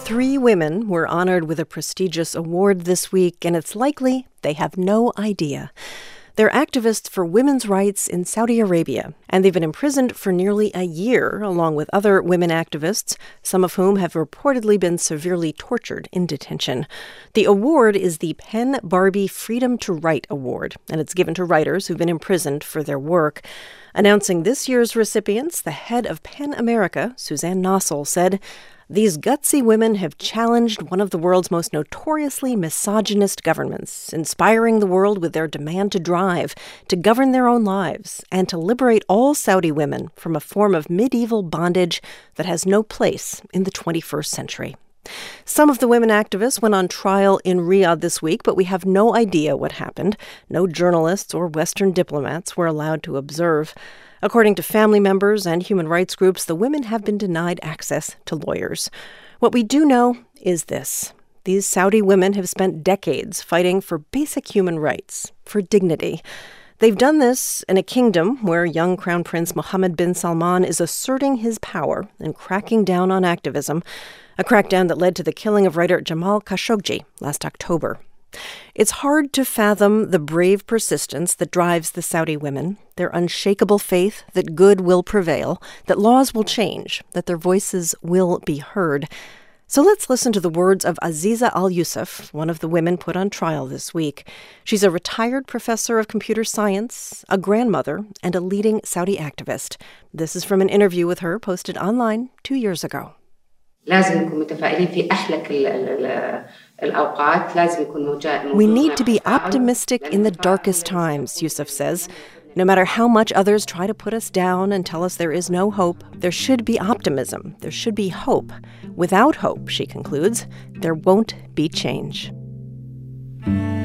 3 women were honored with a prestigious award this week, and it's likely they have no idea. They're activists for women's rights in Saudi Arabia, and they've been imprisoned for nearly a year, along with other women activists, some of whom have reportedly been severely tortured in detention. The award is the PEN Barbie Freedom to Write Award, and it's given to writers who've been imprisoned for their work. Announcing this year's recipients, the head of PEN America, Suzanne Nossel, said, "These gutsy women have challenged one of the world's most notoriously misogynist governments, inspiring the world with their demand to drive, to govern their own lives, and to liberate all Saudi women from a form of medieval bondage that has no place in the 21st century." Some of the women activists went on trial in Riyadh this week, but we have no idea what happened. No journalists or Western diplomats were allowed to observe. According to family members and human rights groups, the women have been denied access to lawyers. What we do know is this. These Saudi women have spent decades fighting for basic human rights, for dignity. They've done this in a kingdom where young Crown Prince Mohammed bin Salman is asserting his power and cracking down on activism, a crackdown that led to the killing of writer Jamal Khashoggi last October. It's hard to fathom the brave persistence that drives the Saudi women, their unshakable faith that good will prevail, that laws will change, that their voices will be heard. So let's listen to the words of Aziza Al-Yousef, one of the women put on trial this week. She's a retired professor of computer science, a grandmother, and a leading Saudi activist. This is from an interview with her posted online 2 years ago. We need to be optimistic in the darkest times, Yousef says. No matter how much others try to put us down and tell us there is no hope, there should be optimism. There should be hope. Without hope, she concludes, there won't be change.